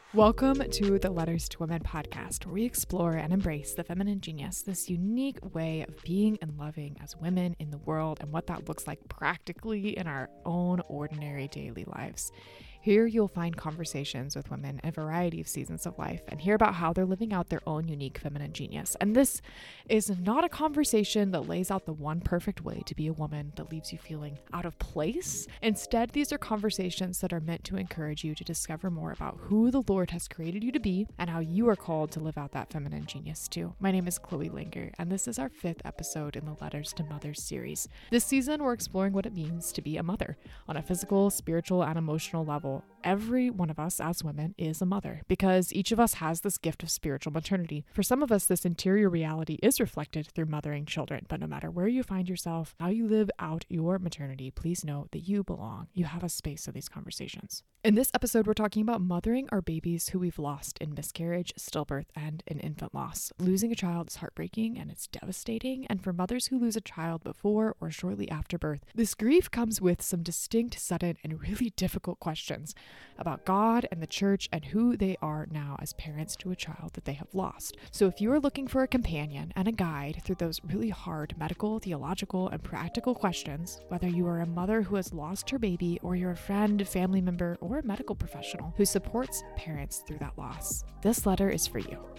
Welcome to the Letters to Women podcast, where we explore and embrace the feminine genius, this unique way of being and loving as women in the world and what that looks like practically in our own ordinary daily lives. Here you'll find conversations with women in a variety of seasons of life and hear about how they're living out their own unique feminine genius. And this is not a conversation that lays out the one perfect way to be a woman that leaves you feeling out of place. Instead, these are conversations that are meant to encourage you to discover more about who the Lord has created you to be and how you are called to live out that feminine genius too. My name is Chloe Langer, and this is our 5th episode in the Letters to Mothers series. This season, we're exploring what it means to be a mother on a physical, spiritual, and emotional level. Every one of us as women is a mother because each of us has this gift of spiritual maternity. For some of us, this interior reality is reflected through mothering children, but no matter where you find yourself, how you live out your maternity, please know that you belong. You have a space for these conversations. In this episode, we're talking about mothering our babies who we've lost in miscarriage, stillbirth, and in infant loss. Losing a child is heartbreaking and it's devastating, and for mothers who lose a child before or shortly after birth, this grief comes with some distinct, sudden, and really difficult questions about God and the church and who they are now as parents to a child that they have lost. So if you are looking for a companion and a guide through those really hard medical, theological, and practical questions, whether you are a mother who has lost her baby or you're a friend, family member, or a medical professional who supports parents through that loss, this letter is for you.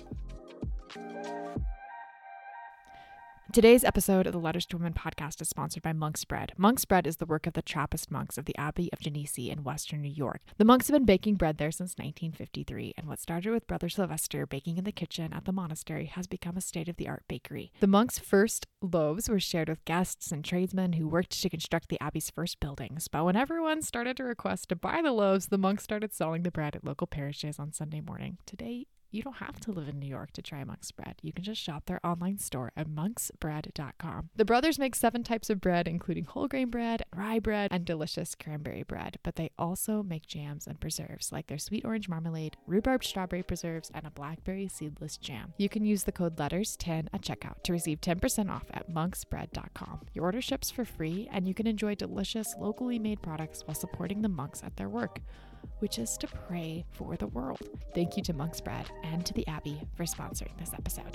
Today's episode of the Letters to Women podcast is sponsored by Monk's Bread. Monk's Bread is the work of the Trappist monks of the Abbey of Genesee in western New York. The monks have been baking bread there since 1953, and what started with Brother Sylvester baking in the kitchen at the monastery has become a state-of-the-art bakery. The monks' first loaves were shared with guests and tradesmen who worked to construct the Abbey's first buildings, but when everyone started to request to buy the loaves, the monks started selling the bread at local parishes on Sunday morning. Today, you don't have to live in New York to try Monk's Bread. You can just shop their online store at monksbread.com. The brothers make 7 types of bread, including whole grain bread, rye bread, and delicious cranberry bread. But they also make jams and preserves, like their sweet orange marmalade, rhubarb strawberry preserves, and a blackberry seedless jam. You can use the code LETTERS10 at checkout to receive 10% off at monksbread.com. Your order ships for free, and you can enjoy delicious, locally made products while supporting the monks at their work, which is to pray for the world. Thank you to Monk's Bread and to the Abbey for sponsoring this episode.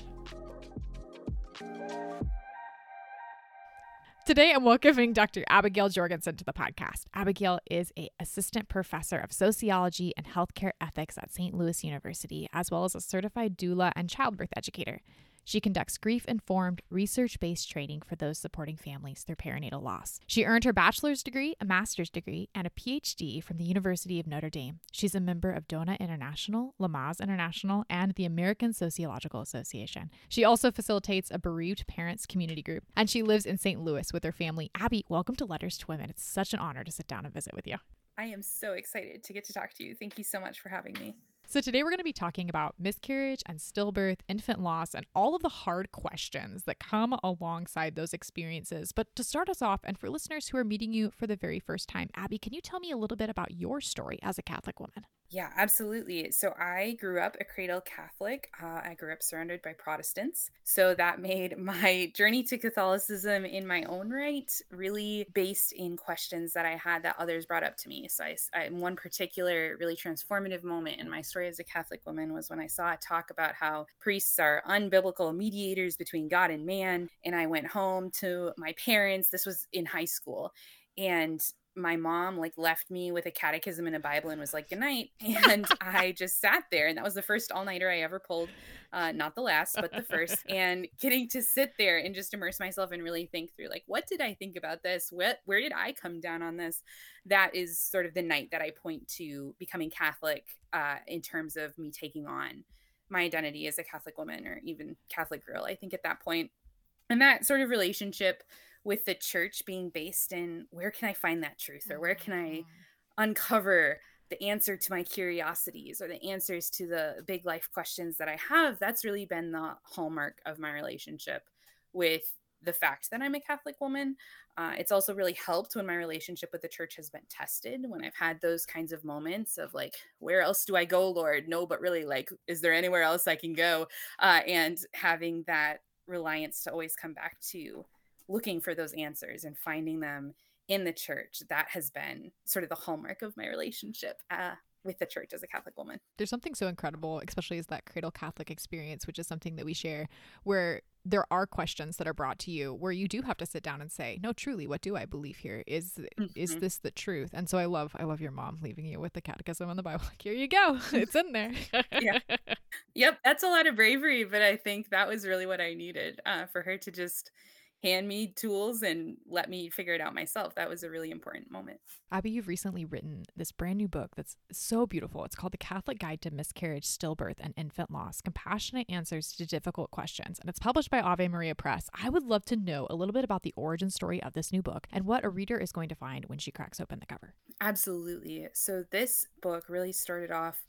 Today, I'm welcoming Dr. Abigail Jorgensen to the podcast. Abigail is an assistant professor of sociology and healthcare ethics at St. Louis University, as well as a certified doula and childbirth educator. She conducts grief-informed, research-based training for those supporting families through perinatal loss. She earned her bachelor's degree, a master's degree, and a PhD from the University of Notre Dame. She's a member of DONA International, Lamaze International, and the American Sociological Association. She also facilitates a bereaved parents community group, and she lives in St. Louis with her family. Abby, welcome to Letters to Women. It's such an honor to sit down and visit with you. I am so excited to get to talk to you. Thank you so much for having me. So today we're going to be talking about miscarriage and stillbirth, infant loss, and all of the hard questions that come alongside those experiences. But to start us off, and for listeners who are meeting you for the very first time, Abby, can you tell me a little bit about your story as a Catholic woman? Yeah, absolutely. So I grew up a cradle Catholic. I grew up surrounded by Protestants. So that made my journey to Catholicism in my own right really based in questions that I had that others brought up to me. So one particular really transformative moment in my story as a Catholic woman was when I saw a talk about how priests are unbiblical mediators between God and man. And I went home to my parents. This was in high school. And my mom left me with a catechism and a Bible and was like, good night. And I just sat there. And that was the first all-nighter I ever pulled. Not the last, but the first. And getting to sit there and just immerse myself and really think through, what did I think about this? Where did I come down on this? That is sort of the night that I point to becoming Catholic in terms of me taking on my identity as a Catholic woman or even Catholic girl, I think at that point. And that sort of relationship with the church being based in where can I find that truth, or where can I uncover the answer to my curiosities or the answers to the big life questions that I have. That's really been the hallmark of my relationship with the fact that I'm a Catholic woman. It's also really helped when my relationship with the church has been tested, when I've had those kinds of moments of where else do I go, Lord? No, but really is there anywhere else I can go? And having that reliance to always come back to looking for those answers and finding them in the church, that has been sort of the hallmark of my relationship with the church as a Catholic woman. There's something so incredible, especially as that cradle Catholic experience, which is something that we share, where there are questions that are brought to you where you do have to sit down and say, no, truly, what do I believe here? Is this the truth? And so I love your mom leaving you with the catechism and the Bible. Like, here you go. It's in there. Yeah. Yep, that's a lot of bravery, but I think that was really what I needed, for her to just hand me tools and let me figure it out myself. That was a really important moment. Abby, you've recently written this brand new book that's so beautiful. It's called The Catholic Guide to Miscarriage, Stillbirth, and Infant Loss, Compassionate Answers to Difficult Questions. And it's published by Ave Maria Press. I would love to know a little bit about the origin story of this new book and what a reader is going to find when she cracks open the cover. Absolutely. So this book really started off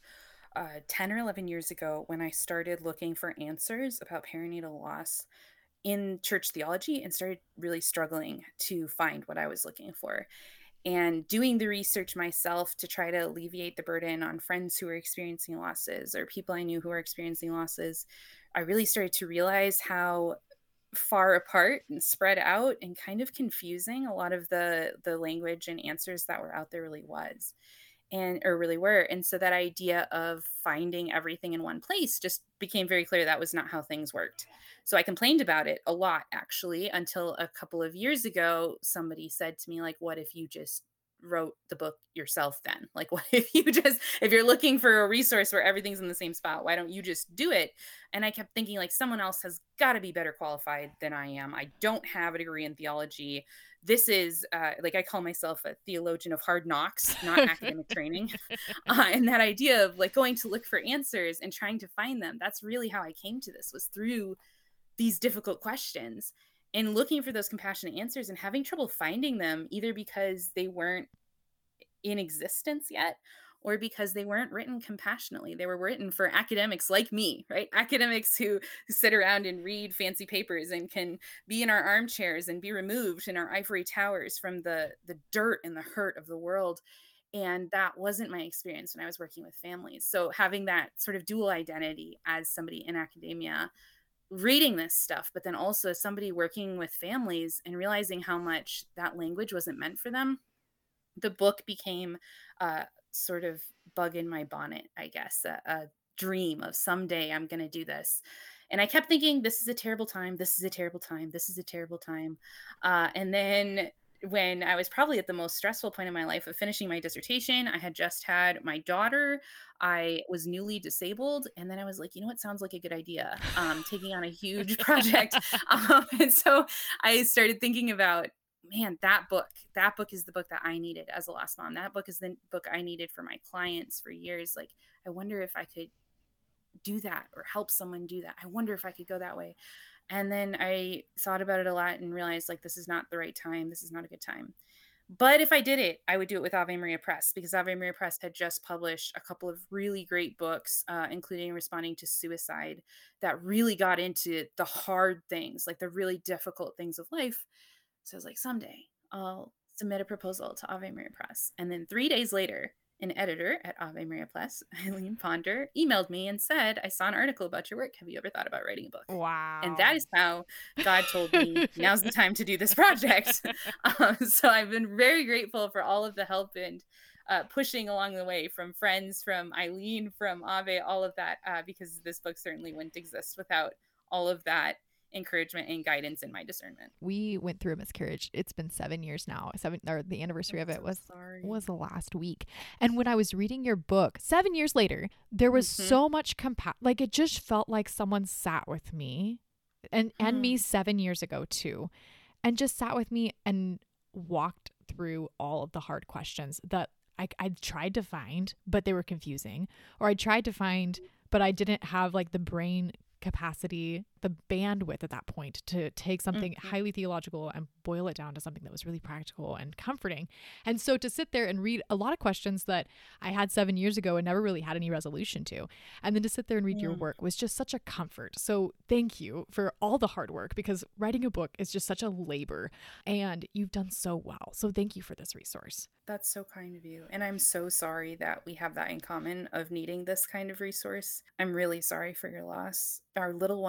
10 or 11 years ago when I started looking for answers about perinatal loss in church theology and started really struggling to find what I was looking for. And doing the research myself to try to alleviate the burden on friends who were experiencing losses or people I knew who were experiencing losses, I really started to realize how far apart and spread out and kind of confusing a lot of the language and answers that were out there really was and or really were. And so that idea of finding everything in one place just became very clear that was not how things worked. So I complained about it a lot, actually, until a couple of years ago somebody said to me, like, what if you just wrote the book yourself then? Like, what if you just, if you're looking for a resource where everything's in the same spot, why don't you just do it? And I kept thinking, like, someone else has got to be better qualified than I am. I don't have a degree in theology. This is like, I call myself a theologian of hard knocks, not academic training. And that idea of like going to look for answers and trying to find them, that's really how I came to this, was through these difficult questions and looking for those compassionate answers and having trouble finding them, either because they weren't in existence yet or because they weren't written compassionately. They were written for academics like me, right? Academics who sit around and read fancy papers and can be in our armchairs and be removed in our ivory towers from the dirt and the hurt of the world. And that wasn't my experience when I was working with families. So having that sort of dual identity as somebody in academia, reading this stuff, but then also as somebody working with families and realizing how much that language wasn't meant for them, the book became sort of bug in my bonnet, I guess, a dream of someday I'm going to do this. And I kept thinking, this is a terrible time. This is a terrible time. This is a terrible time. And then when I was probably at the most stressful point in my life of finishing my dissertation, I had just had my daughter. I was newly disabled. And then I was like, you know what sounds like a good idea? Taking on a huge project. And so I started thinking about, man, that book is the book that I needed as a lost mom. That book is the book I needed for my clients for years. Like, I wonder if I could do that or help someone do that. I wonder if I could go that way. And then I thought about it a lot and realized, like, this is not the right time. This is not a good time. But if I did it, I would do it with Ave Maria Press, because Ave Maria Press had just published a couple of really great books, including Responding to Suicide, that really got into the hard things, like the really difficult things of life. So I was like, someday I'll submit a proposal to Ave Maria Press. And then 3 days later, an editor at Ave Maria Press, Eileen Ponder, emailed me and said, I saw an article about your work. Have you ever thought about writing a book? Wow. And that is how God told me, now's the time to do this project. So I've been very grateful for all of the help and pushing along the way from friends, from Eileen, from Ave, all of that, because this book certainly wouldn't exist without all of that encouragement and guidance in my discernment. We went through a miscarriage. It's been 7 years now. The anniversary of it was last week. And when I was reading your book 7 years later, there was so much like, it just felt like someone sat with me and me 7 years ago too, and just sat with me and walked through all of the hard questions that I tried to find, but they were confusing, or I tried to find, but I didn't have like the brain capacity, the bandwidth at that point to take something highly theological and boil it down to something that was really practical and comforting. And so to sit there and read a lot of questions that I had 7 years ago and never really had any resolution to, and then to sit there and read your work was just such a comfort. So thank you for all the hard work, because writing a book is just such a labor, and you've done so well. So thank you for this resource. That's so kind of you. And I'm so sorry that we have that in common of needing this kind of resource. I'm really sorry for your loss. Our little ones are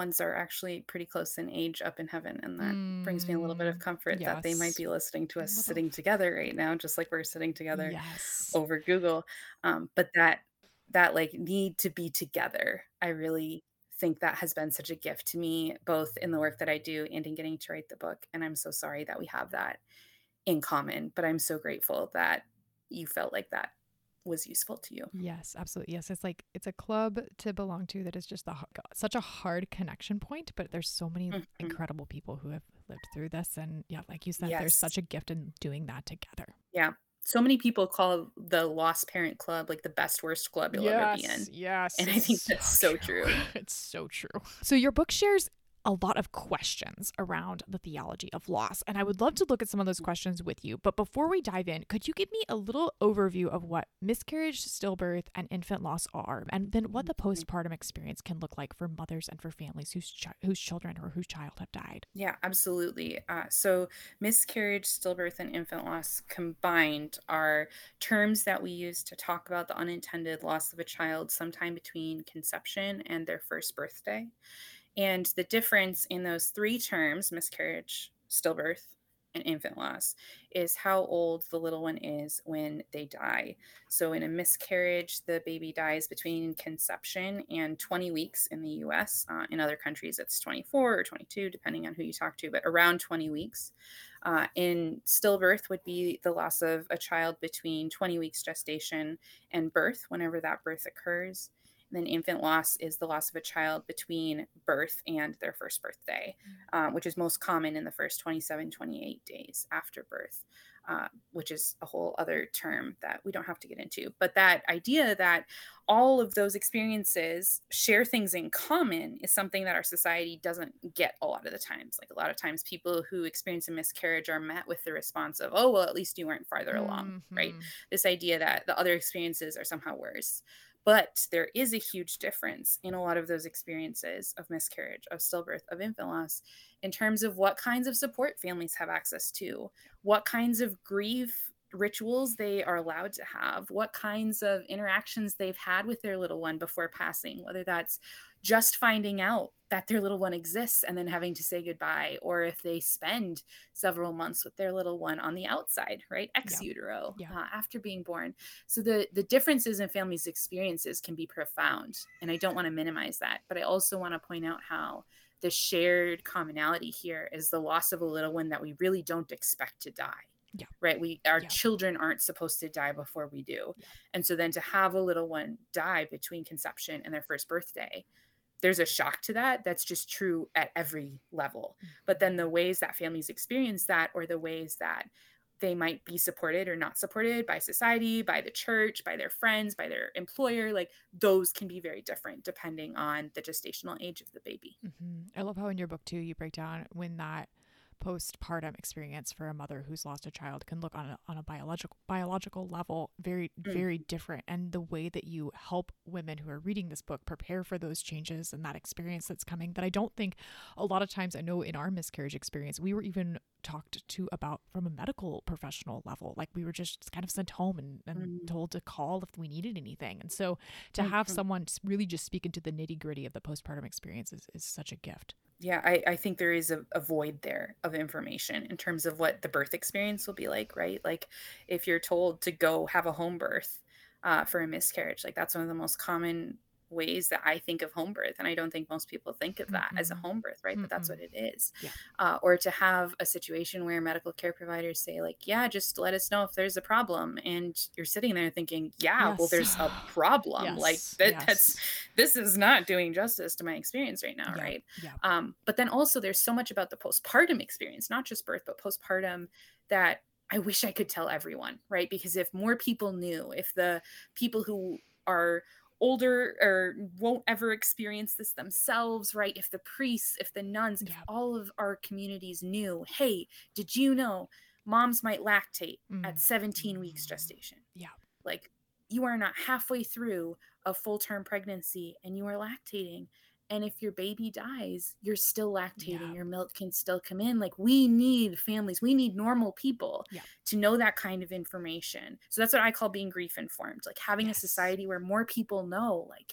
actually pretty close in age up in heaven, and that brings me a little bit of Mm, comfort that they might yes. be listening to A us little. sitting together right now, just like we're sitting together Yes. over Google. But that like need to be together, I really think that has been such a gift to me, both in the work that I do and in getting to write the book. And I'm so sorry that we have that in common, but I'm so grateful that you felt like that was useful to you. Yes, absolutely. Yes, it's like it's a club to belong to that is just such a hard connection point, but there's so many Mhm. incredible people who have lived through this, and yeah, like you said, there's Yes. such a gift in doing that together. Yeah. So many people call the Lost Parent Club like the best worst club you'll ever be Yes, in. yes, And I it's think so that's so true. true. It's so true. So your book shares a lot of questions around the theology of loss, and I would love to look at some of those questions with you. But before we dive in, could you give me a little overview of what miscarriage, stillbirth, and infant loss are, and then what the Mhm. postpartum experience can look like for mothers and for families whose children or whose child have died? Yeah, absolutely. So, miscarriage, stillbirth, and infant loss combined are terms that we use to talk about the unintended loss of a child sometime between conception and their first birthday. And the difference in those three terms, miscarriage, stillbirth, and infant loss, is how old the little one is when they die. So, in a miscarriage, the baby dies between conception and 20 weeks in the US. In other countries, it's 24 or 22, depending on who you talk to, but around 20 weeks. In stillbirth, would be the loss of a child between 20 weeks gestation and birth, whenever that birth occurs. And then infant loss is the loss of a child between birth and their first birthday, which is most common in the first 27, 28 days after birth, which is a whole other term that we don't have to get into. But that idea that all of those experiences share things in common is something that our society doesn't get a lot of the times. Like a lot of times, people who experience a miscarriage are met with the response of, oh, well, at least you weren't farther along, right? Hmm. This idea that the other experiences are somehow worse. But there is a huge difference in a lot of those experiences of miscarriage, of stillbirth, of infant loss, in terms of what kinds of support families have access to, what kinds of grief rituals they are allowed to have, what kinds of interactions they've had with their little one before passing, whether that's just finding out that their little one exists and then having to say goodbye, or if they spend several months with their little one on the outside, right, ex Yeah. utero, Yeah. after being born. So the differences in families' experiences can be profound, and I don't want to minimize that, but I also want to point out how the shared commonality here is the loss of a little one that we really don't expect to die. Yeah. Right, our Yeah. children aren't supposed to die before we do. Yeah. And so then to have a little one die between conception and their first birthday, there's a shock to that that's just true at every level. But then the ways that families experience that, or the ways that they might be supported or not supported by society, by the church, by their friends, by their employer, like those can be very different depending on the gestational age of the baby. I love how in your book too you break down when that postpartum experience for a mother who's lost a child can look on a biological level very Mhm. different, and the way that you help women who are reading this book prepare for those changes and that experience that's coming, that I don't think a lot of times, I know in our miscarriage experience we were even talked to about from a medical professional level. Like we were just kind of sent home and Mhm. told to call if we needed anything. And so to have Mhm. someone really just speak into the nitty gritty of the postpartum experience is such a gift. Yeah, I think there is a void there of information in terms of what the birth experience will be like, right? Like if you're told to go have a home birth for a miscarriage, like that's one of the most common ways that I think of home birth. And I don't think most people think of that as a Mm-mm. home birth, right? But that's Mm-mm. what it is. Yeah. Or to have a situation where medical care providers say, like, yeah, just let us know if there's a problem. And you're sitting there thinking, yeah, well, Yes. there's a problem. Like Yes. that's Yes. this is not doing justice to my experience right now, Yeah. right? Yeah. But then also there's so much about the postpartum experience, not just birth, but postpartum, that I wish I could tell everyone, right? Because if more people knew, if the people who are older or won't ever experience this themselves, right? If the priests, if the nuns, if Yeah. all of our communities knew, hey, did you know moms might lactate at Mm. 17 weeks Mm. gestation? Yeah. Like you are not halfway through a full term pregnancy and you are lactating. And if your baby dies, you're still lactating. Yeah. Your milk can still come in. Like, we need families, we need normal people Yeah. to know that kind of information. So, that's what I call being grief informed, like having a Yes. society where more people know, like,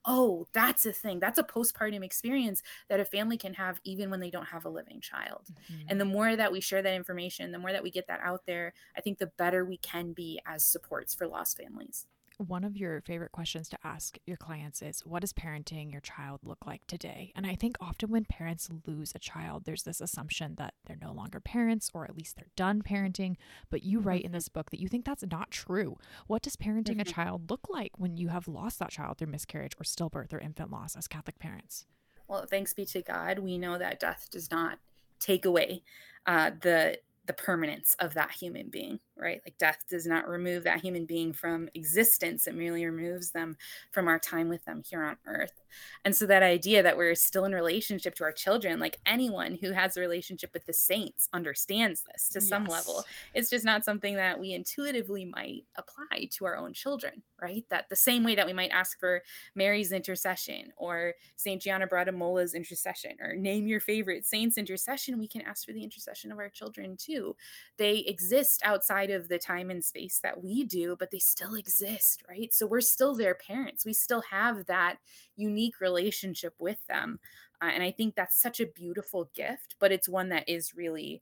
oh, that's a thing. That's a postpartum experience that a family can have even when they don't have a living child. And the Mhm. more that we share that information, the more that we get that out there, I think the better we can be as supports for lost families. One of your favorite questions to ask your clients is, what does parenting your child look like today? And I think often when parents lose a child, there's this assumption that they're no longer parents, or at least they're done parenting. But you write in Mhm, this book that you think that's not true. What does parenting a mhm. child look like when you have lost that child through miscarriage or stillbirth or infant loss as Catholic parents? Well, thanks be to God, we know that death does not take away the permanence of that human being, right? Like death does not remove that human being from existence. It merely removes them from our time with them here on earth. And so that idea that we're still in relationship to our children, like anyone who has a relationship with the saints understands this to some level. Yes. It's just not something that we intuitively might apply to our own children, right? That the same way that we might ask for Mary's intercession or St. Gianna Brada Mola's intercession or name your favorite saint's intercession, we can ask for the intercession of our children too. They exist outside of the time and space that we do, but they still exist, right? So we're still their parents. We still have that unique relationship with them. And I think that's such a beautiful gift, but it's one that is really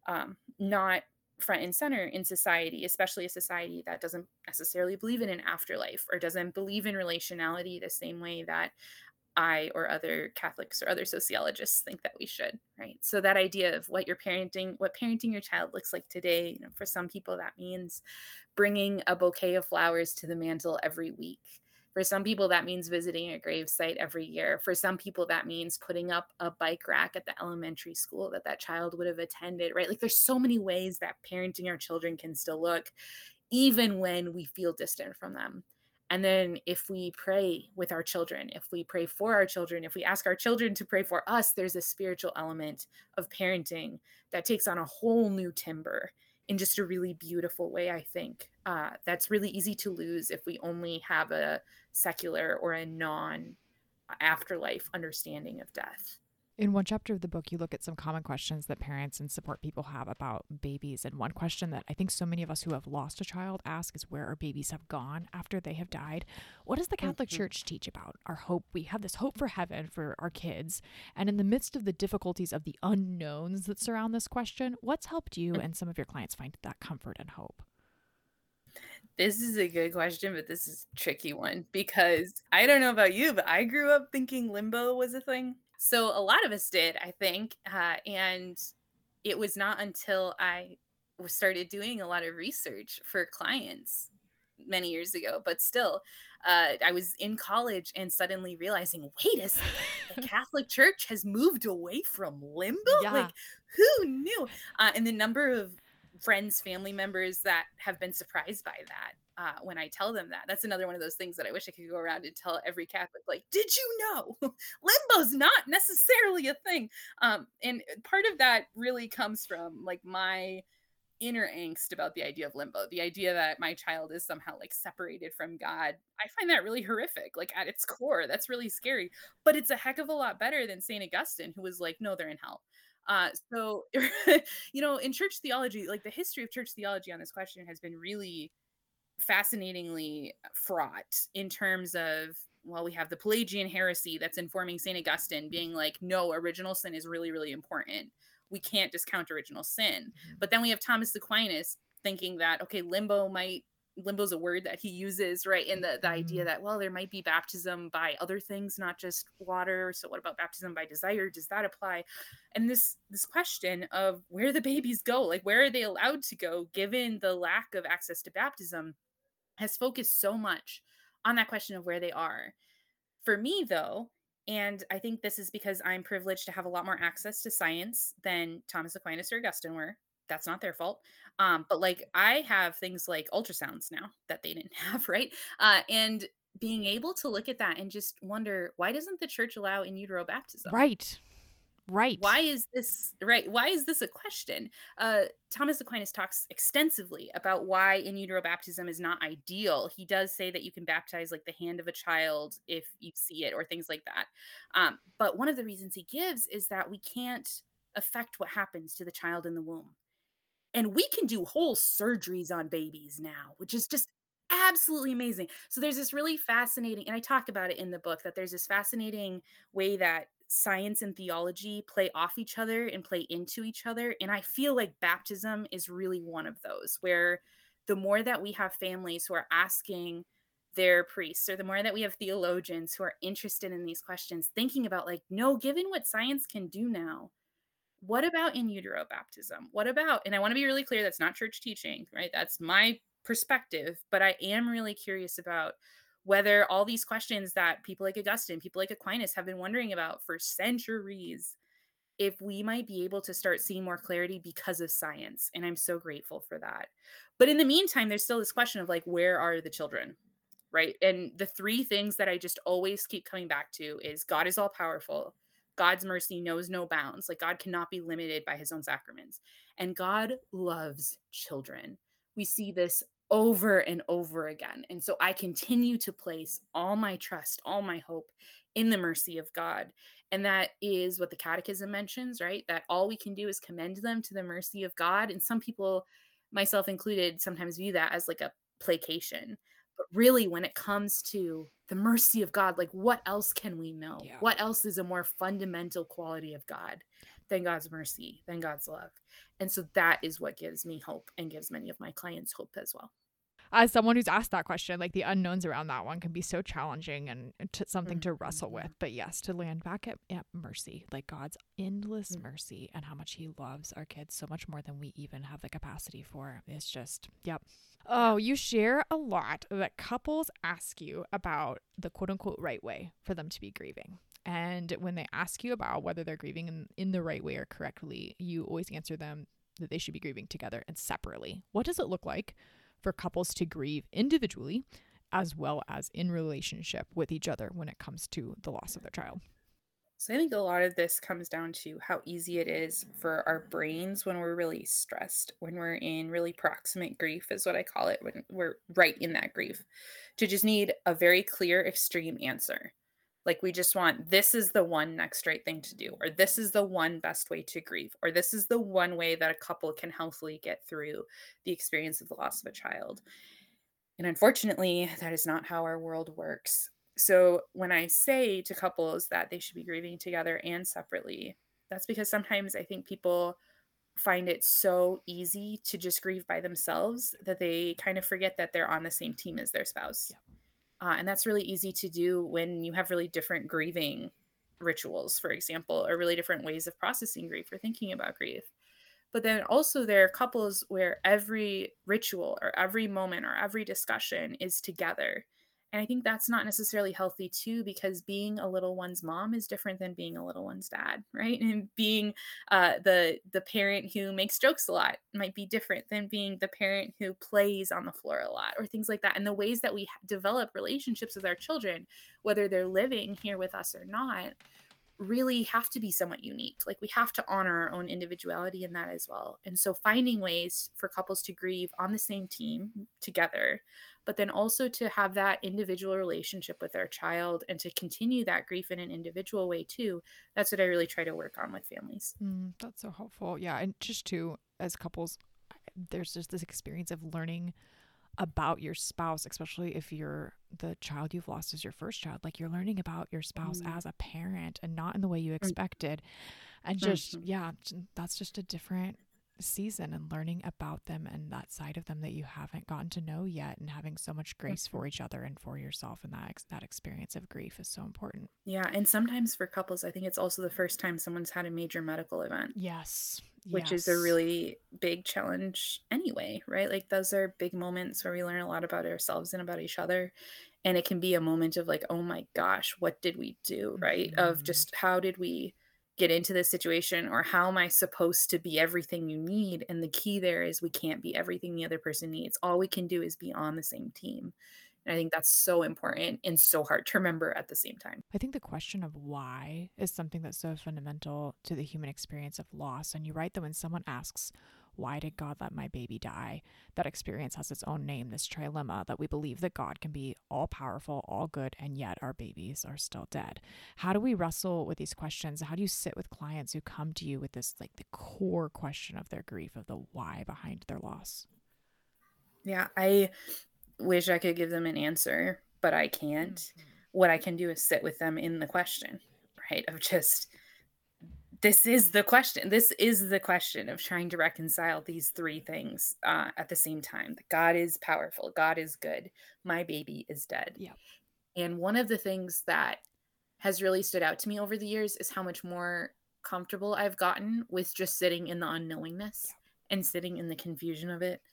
not front and center in society, especially a society that doesn't necessarily believe in an afterlife or doesn't believe in relationality the same way that I or other Catholics or other sociologists think that we should, right? So that idea of what parenting your child looks like today, for some people that means bringing a bouquet of flowers to the mantle every week. For some people, that means visiting a grave site every year. For some people, that means putting up a bike rack at the elementary school that that child would have attended, right? Like there's so many ways that parenting our children can still look even when we feel distant from them. And then if we pray with our children, if we pray for our children, if we ask our children to pray for us, there's a spiritual element of parenting that takes on a whole new timbre in just a really beautiful way, I think. That's really easy to lose if we only have a secular or a non afterlife understanding of death. In one chapter of the book, you look at some common questions that parents and support people have about babies. And one question that I think so many of us who have lost a child ask is where our babies have gone after they have died. What does the Catholic Mhm. Church teach about our hope? We have this hope for heaven for our kids. And in the midst of the difficulties of the unknowns that surround this question, what's helped you and some of your clients find that comfort and hope? This is a good question, but this is a tricky one because I don't know about you, but I grew up thinking limbo was a thing. So a lot of us did, I think. And it was not until I started doing a lot of research for clients many years ago, but still, I was in college and suddenly realizing, wait a second, the Catholic Church has moved away from limbo? Yeah. Like, who knew? And the number of friends, family members that have been surprised by that when I tell them that. That's another one of those things that I wish I could go around and tell every Catholic, like, did you know limbo's not necessarily a thing? And part of that really comes from like my inner angst about the idea of limbo, the idea that my child is somehow like separated from God. I find that really horrific. Like at its core, that's really scary. But it's a heck of a lot better than St. Augustine, who was like, no, they're in hell. So, in church theology, like the history of church theology on this question has been really fascinatingly fraught in terms of, well, we have the Pelagian heresy that's informing St. Augustine being like, no, original sin is really, really important. We can't discount original sin. Mhm. But then we have Thomas Aquinas thinking that, okay, limbo's a word that he uses, right? In the idea Mhm. that, well, there might be baptism by other things, not just water. So what about baptism by desire? Does that apply? And this question of where the babies go, like where are they allowed to go given the lack of access to baptism, has focused so much on that question of where they are. For me, though, and I think this is because I'm privileged to have a lot more access to science than Thomas Aquinas or Augustine were. That's not their fault. But like I have things like ultrasounds now that they didn't have, right? And being able to look at that and just wonder, why doesn't the church allow in utero baptism? Right. Why Right. is this right? Why is this a question? Thomas Aquinas talks extensively about why in utero baptism is not ideal. He does say that you can baptize like the hand of a child if you see it or things like that. But one of the reasons he gives is that we can't affect what happens to the child in the womb. And we can do whole surgeries on babies now, which is just Absolutely amazing. So there's this really fascinating, and I talk about it in the book, that there's this fascinating way that science and theology play off each other and play into each other. And I feel like baptism is really one of those, where the more that we have families who are asking their priests, or the more that we have theologians who are interested in these questions, thinking about, like, no, given what science can do now, what about in utero baptism? What about, and I want to be really clear, that's not church teaching, right? That's my perspective, but I am really curious about whether all these questions that people like Augustine, people like Aquinas have been wondering about for centuries, if we might be able to start seeing more clarity because of science. And I'm so grateful for that. But in the meantime, there's still this question of, like, where are the children? Right? And the three things that I just always keep coming back to is God is all powerful. God's mercy knows no bounds. Like, God cannot be limited by his own sacraments. And God loves children. We see this over and over again. And so I continue to place all my trust, all my hope in the mercy of God. And that is what the catechism mentions, right? That all we can do is commend them to the mercy of God. And some people, myself included, sometimes view that as like a placation. But really, when it comes to the mercy of God, like, what else can we know? Yeah. What else is a more fundamental quality of God than God's mercy, than God's love? And so that is what gives me hope and gives many of my clients hope as well. As someone who's asked that question, like the unknowns around that one can be so challenging and something to wrestle with. But yes, to land back at mercy, like God's endless mercy and how much he loves our kids so much more than we even have the capacity for. It's just, yep. Oh, you share a lot that couples ask you about the quote unquote right way for them to be grieving. And when they ask you about whether they're grieving in the right way or correctly, you always answer them that they should be grieving together and separately. What does it look like for couples to grieve individually as well as in relationship with each other when it comes to the loss of their child? So I think a lot of this comes down to how easy it is for our brains when we're really stressed, when we're in really proximate grief, is what I call it, when we're right in that grief, to just need a very clear, extreme answer. Like, we just want, this is the one next right thing to do, or this is the one best way to grieve, or this is the one way that a couple can healthily get through the experience of the loss of a child. And unfortunately, that is not how our world works. So when I say to couples that they should be grieving together and separately, that's because sometimes I think people find it so easy to just grieve by themselves that they kind of forget that they're on the same team as their spouse. Yeah. And that's really easy to do when you have really different grieving rituals, for example, or really different ways of processing grief or thinking about grief. But then also there are couples where every ritual or every moment or every discussion is together. And I think that's not necessarily healthy too, because being a little one's mom is different than being a little one's dad, right? And being the parent who makes jokes a lot might be different than being the parent who plays on the floor a lot, or things like that. And the ways that we develop relationships with our children, whether they're living here with us or not, really have to be somewhat unique. Like, we have to honor our own individuality in that as well. And so finding ways for couples to grieve on the same team together, but then also to have that individual relationship with their child and to continue that grief in an individual way too. That's what I really try to work on with families. That's so helpful. Yeah. And just to, as couples, there's just this experience of learning about your spouse, especially if you're the child you've lost as your first child. Like, you're learning about your spouse as a parent and not in the way you expected. And just, yeah, that's just a different season, and learning about them and that side of them that you haven't gotten to know yet, and having so much grace for each other and for yourself. And that experience of grief is so important. Yeah. And sometimes for couples, I think it's also the first time someone's had a major medical event. Yes. Which is a really big challenge anyway, right? Like, those are big moments where we learn a lot about ourselves and about each other. And it can be a moment of like, oh my gosh, what did we do? Right? Of just, how did we get into this situation? Or how am I supposed to be everything you need? And the key there is, we can't be everything the other person needs. All we can do is be on the same team. And I think that's so important and so hard to remember at the same time. I think the question of why is something that's so fundamental to the human experience of loss. And you write that when someone asks, why did God let my baby die? That experience has its own name, this trilemma, that we believe that God can be all powerful, all good, and yet our babies are still dead. How do we wrestle with these questions? How do you sit with clients who come to you with this, like, the core question of their grief, of the why behind their loss? Yeah, wish I could give them an answer, but I can't. Mhm. What I can do is sit with them in the question, right? Of just, this is the question. This is the question of trying to reconcile these three things at the same time. That God is powerful. God is good. My baby is dead. Yeah. And one of the things that has really stood out to me over the years is how much more comfortable I've gotten with just sitting in the unknowingness Yeah. and sitting in the confusion of it.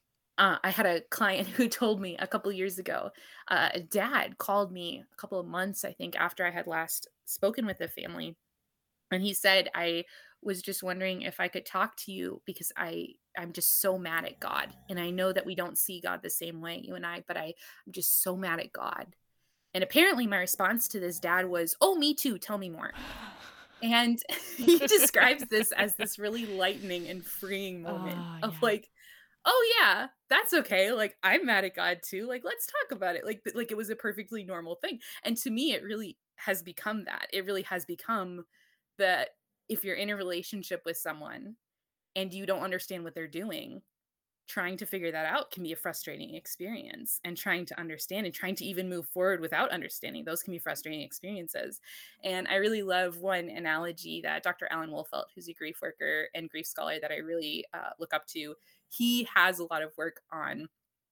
I had a client who told me a couple years ago, a dad called me a couple of months, I think, after I had last spoken with the family. And he said, I was just wondering if I could talk to you because I'm just so mad at God. And I know that we don't see God the same way, you and I, but I'm just so mad at God. And apparently my response to this dad was, "Oh, me too. Tell me more." And he describes this as this really lightening and freeing moment Ah, of yeah. like, "Oh yeah, that's okay. Like I'm mad at God too. Like let's talk about it." Like it was a perfectly normal thing. And to me it really has become that. It really has become that if you're in a relationship with someone and you don't understand what they're doing, trying to figure that out can be a frustrating experience, and trying to understand and trying to even move forward without understanding, those can be frustrating experiences. And I really love one analogy that Dr. Alan Wolfelt, who's a grief worker and grief scholar that I really look up to, he has a lot of work on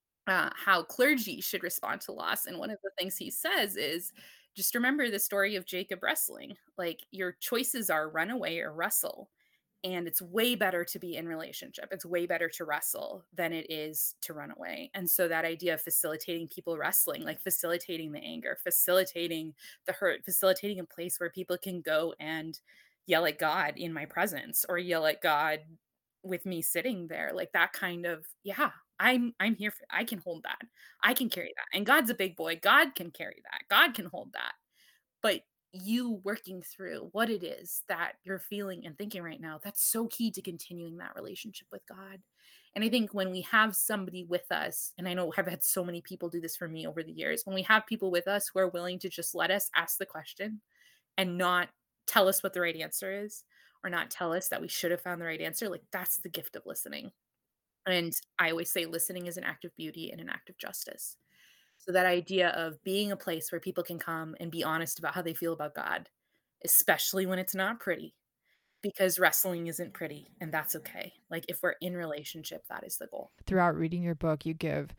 how clergy should respond to loss. And one of the things he says is just remember the story of Jacob wrestling. Like your choices are run away or wrestle. And it's way better to be in relationship. It's way better to wrestle than it is to run away. And so that idea of facilitating people wrestling, like facilitating the anger, facilitating the hurt, facilitating a place where people can go and yell at God in my presence or yell at God with me sitting there, like that kind of, yeah, I'm here for, I can hold that. I can carry that. And God's a big boy. God can carry that. God can hold that. But you working through what it is that you're feeling and thinking right now, that's so key to continuing that relationship with God. And I think when we have somebody with us, and I know I've had so many people do this for me over the years, when we have people with us who are willing to just let us ask the question and not tell us what the right answer is, or not tell us that we should have found the right answer, like that's the gift of listening. And I always say listening is an act of beauty and an act of justice. So that idea of being a place where people can come and be honest about how they feel about God, especially when it's not pretty, because wrestling isn't pretty and that's okay. Like if we're in relationship, that is the goal. Throughout reading your book, you give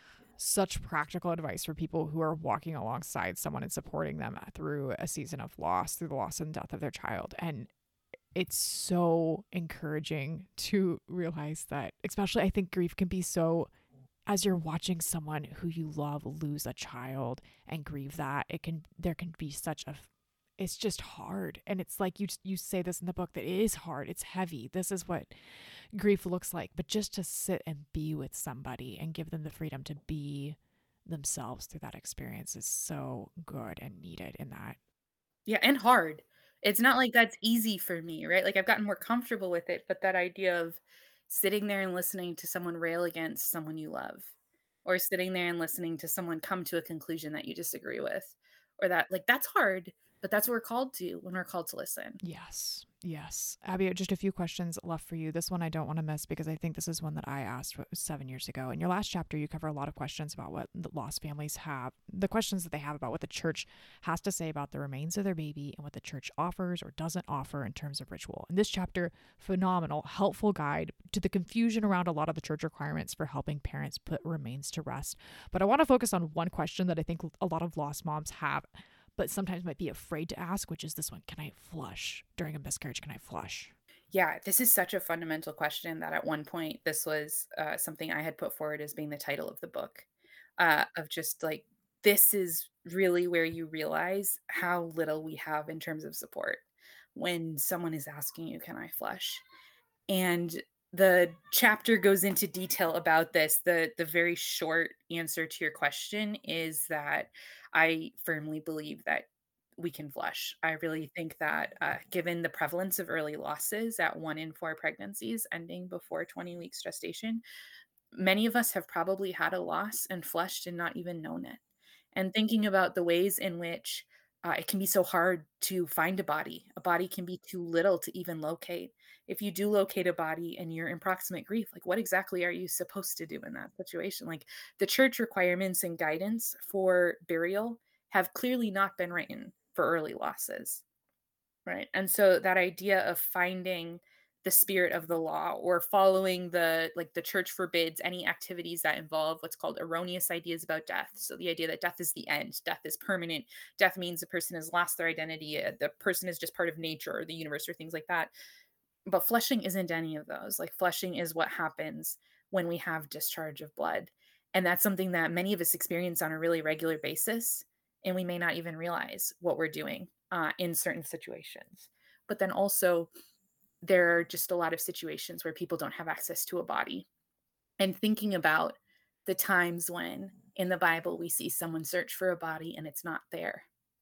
such practical advice for people who are walking alongside someone and supporting them through a season of loss, through the loss and death of their child. And it's so encouraging to realize that, especially I think grief can be so, as you're watching someone who you love lose a child and grieve that, there can be such a, it's just hard. And it's like you say this in the book, that it is hard, it's heavy, this is what grief looks like. But just to sit and be with somebody and give them the freedom to be themselves through that experience is so good and needed in that. Yeah, and hard. It's not like that's easy for me, right? Like I've gotten more comfortable with it, but that idea of sitting there and listening to someone rail against someone you love, or sitting there and listening to someone come to a conclusion that you disagree with, or that like that's hard, but that's what we're called to when we're called to listen. Yes. Yes. Abby, just a few questions left for you. This one I don't want to miss because I think this is one that I asked 7 years ago. In your last chapter, you cover a lot of questions about what the lost families have, the questions that they have about what the church has to say about the remains of their baby and what the church offers or doesn't offer in terms of ritual. In this chapter, phenomenal, helpful guide to the confusion around a lot of the church requirements for helping parents put remains to rest. But I want to focus on one question that I think a lot of lost moms have, but sometimes might be afraid to ask, which is this one: can I flush during a miscarriage? Can I flush? Yeah, this is such a fundamental question that at one point this was something I had put forward as being the title of the book, of just like, this is really where you realize how little we have in terms of support when someone is asking you, "Can I flush?" And the chapter goes into detail about this. The very short answer to your question is that I firmly believe that we can flush. I really think that given the prevalence of early losses at 1 in 4 pregnancies ending before 20 weeks gestation, many of us have probably had a loss and flushed and not even known it. And thinking about the ways in which it can be so hard to find a body can be too little to even locate. if you do locate a body and you're in proximate grief, like what exactly are you supposed to do in that situation? Like the church requirements and guidance for burial have clearly not been written for early losses. Right, and so that idea of finding the spirit of the law or following the church forbids any activities that involve what's called erroneous ideas about death. So the idea that death is the end, death is permanent, death means a person has lost their identity, the person is just part of nature or the universe or things like that. But flushing isn't any of those. Like flushing is what happens when we have discharge of blood. And that's something that many of us experience on a really regular basis. And we may not even realize what we're doing in certain situations. But then also, there are just a lot of situations where people don't have access to a body. And thinking about the times when in the Bible we see someone search for a body and it's not there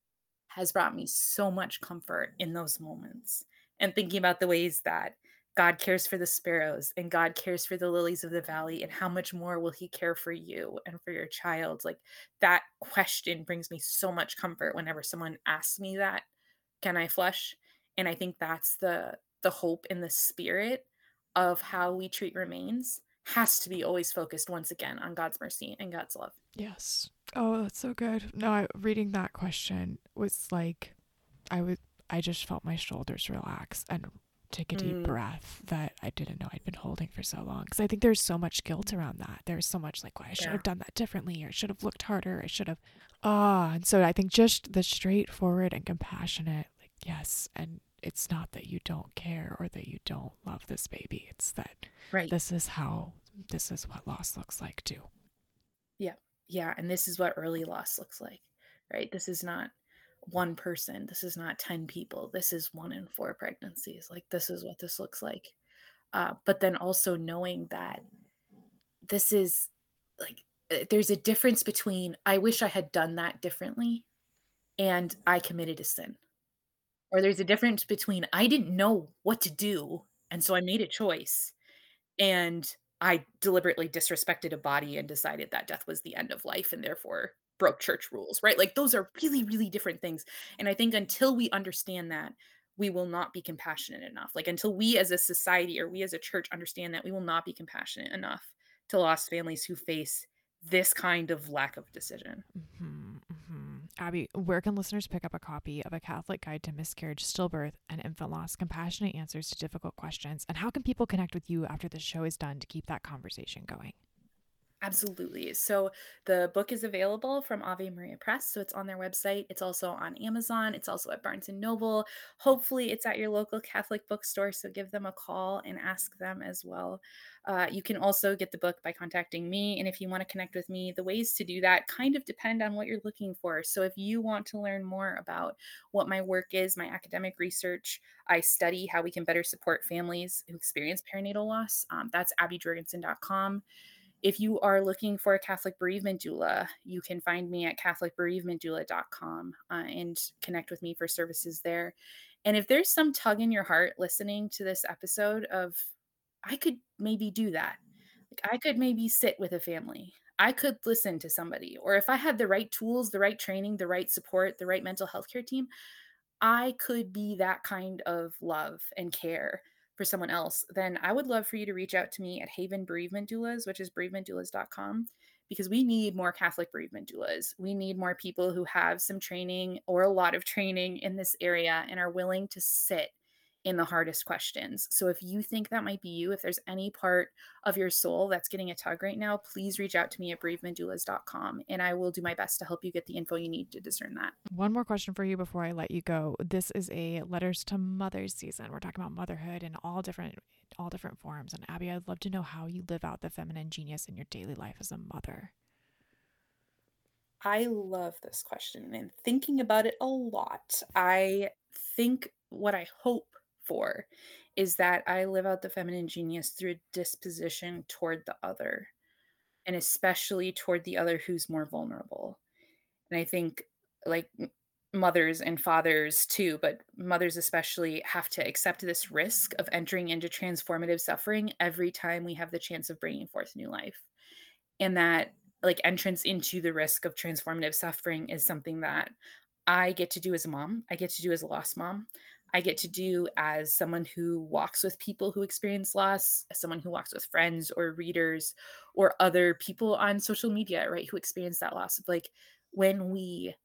has brought me so much comfort in those moments. And thinking about the ways that God cares for the sparrows and God cares for the lilies of the valley, and how much more will He care for you and for your child? Like that question brings me so much comfort whenever someone asks me that, can I flush? And I think that's the hope and the spirit of how we treat remains has to be always focused once again on God's mercy and God's love. Yes. Oh, that's so good. No, reading that question was like, I would, I just felt my shoulders relax and take a deep Mm, breath that I didn't know I'd been holding for so long. Because I think there's so much guilt around that. There's so much like, well, I should yeah. have done that differently, or I should have looked harder. I should have, and so I think just the straightforward and compassionate, like, yes. And it's not that you don't care or that you don't love this baby. It's that Right. this is how, this is what loss looks like too. Yeah. Yeah, and this is what early loss looks like, right? This is not one person. This is not 10 people. This is 1 in 4 pregnancies. Like, this is what this looks like. But then also knowing that this is like, there's a difference between, "I wish I had done that differently," and, "I committed a sin." Or there's a difference between, "I didn't know what to do, and so I made a choice." And I deliberately disrespected a body and decided that death was the end of life and therefore broke church rules, right? Like those are really, really different things. And I think until we understand that, we will not be compassionate enough. Like until we as a society or we as a church understand that, we will not be compassionate enough to lost families who face this kind of lack of decision. Abby, where can listeners pick up a copy of A Catholic Guide to Miscarriage, Stillbirth, and Infant Loss? Compassionate answers to difficult questions. And how can people connect with you after the show is done to keep that conversation going? Absolutely. So the book is available from Ave Maria Press. So it's on their website. It's also on Amazon. It's also at Barnes and Noble. Hopefully, it's at your local Catholic bookstore. So give them a call and ask them as well. You can also get the book by contacting me. And if you want to connect with me, the ways to do that kind of depend on what you're looking for. So if you want to learn more about what my work is, my academic research, I study how we can better support families who experience perinatal loss. That's abbyjurgensen.com. If you are looking for a Catholic bereavement doula, you can find me at catholicbereavementdoula.com and connect with me for services there. And if there's some tug in your heart listening to this episode of, I could maybe do that. Like I could maybe sit with a family. I could listen to somebody. Or if I had the right tools, the right training, the right support, the right mental health care team, I could be that kind of love and care for someone else, then I would love for you to reach out to me at Haven Bereavement Doulas, which is bereavementdoulas.com, because we need more Catholic bereavement doulas. We need more people who have some training or a lot of training in this area and are willing to sit in the hardest questions. So if you think that might be you, if there's any part of your soul that's getting a tug right now, please reach out to me at bereavementdoulas.com and I will do my best to help you get the info you need to discern that. One more question for you before I let you go. This is a letters to mothers season. We're talking about motherhood in all different forms. And Abby, I'd love to know how you live out the feminine genius in your daily life as a mother. I love this question and thinking about it a lot. I think what I hope for is that I live out the feminine genius through a disposition toward the other, and especially toward the other who's more vulnerable. And I think like mothers and fathers too, but mothers especially have to accept this risk of entering into transformative suffering every time we have the chance of bringing forth new life. And that like entrance into the risk of transformative suffering is something that I get to do as a mom. I get to do as a lost mom. I get to do as someone who walks with people who experience loss, as someone who walks with friends or readers or other people on social media, right, who experience that loss. Of like, when we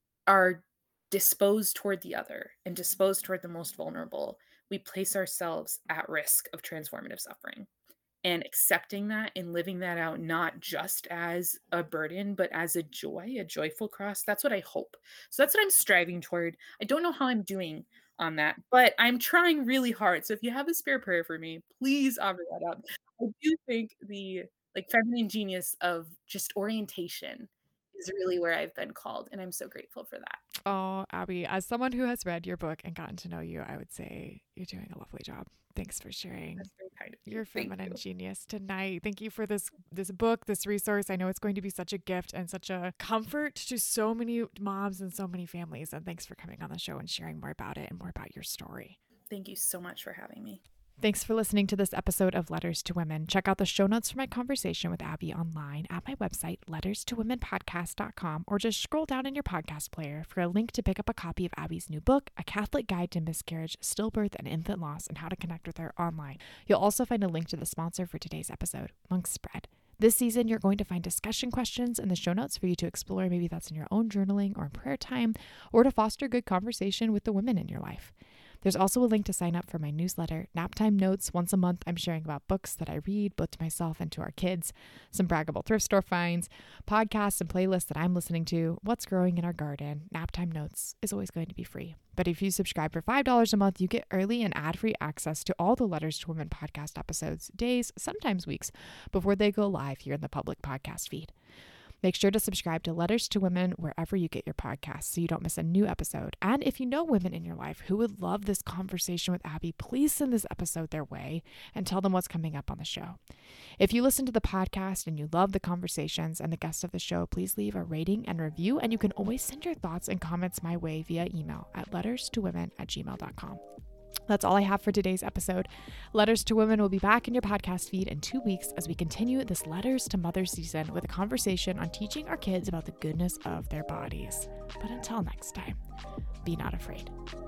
are disposed toward the other and disposed toward the most vulnerable, we place ourselves at risk of transformative suffering. And accepting that and living that out, not just as a burden, but as a joy, a joyful cross. That's what I hope. So that's what I'm striving toward. I don't know how I'm doing on that, but I'm trying really hard. So if you have a spare prayer for me, please offer that up. I do think the like feminine genius of just orientation is really where I've been called. And I'm so grateful for that. Oh, Abby, as someone who has read your book and gotten to know you, I would say you're doing a lovely job. Thanks for sharing That's very kind of you. your Thank feminine you. genius tonight. Thank you for this book, this resource. I know it's going to be such a gift and such a comfort to so many moms and so many families. And thanks for coming on the show and sharing more about it and more about your story. Thank you so much for having me. Thanks for listening to this episode of Letters to Women. Check out the show notes for my conversation with Abby online at my website, letterstowomenpodcast.com, or just scroll down in your podcast player for a link to pick up a copy of Abby's new book, A Catholic Guide to Miscarriage, Stillbirth, and Infant Loss, and how to connect with her online. You'll also find a link to the sponsor for today's episode, Monk's Spread. This season, you're going to find discussion questions in the show notes for you to explore. Maybe that's in your own journaling or in prayer time, or to foster good conversation with the women in your life. There's also a link to sign up for my newsletter, Naptime Notes. Once a month, I'm sharing about books that I read, both to myself and to our kids, some braggable thrift store finds, podcasts and playlists that I'm listening to, what's growing in our garden. Naptime Notes is always going to be free. But if you subscribe for $5 a month, you get early and ad-free access to all the Letters to Women podcast episodes, days, sometimes weeks, before they go live here in the public podcast feed. Make sure to subscribe to Letters to Women wherever you get your podcasts so you don't miss a new episode. And if you know women in your life who would love this conversation with Abby, please send this episode their way and tell them what's coming up on the show. If you listen to the podcast and you love the conversations and the guests of the show, please leave a rating and review. And you can always send your thoughts and comments my way via email at letterstowomen@gmail.com. That's all I have for today's episode. Letters to Women will be back in your podcast feed in 2 weeks as we continue this Letters to Mother season with a conversation on teaching our kids about the goodness of their bodies. But until next time, be not afraid.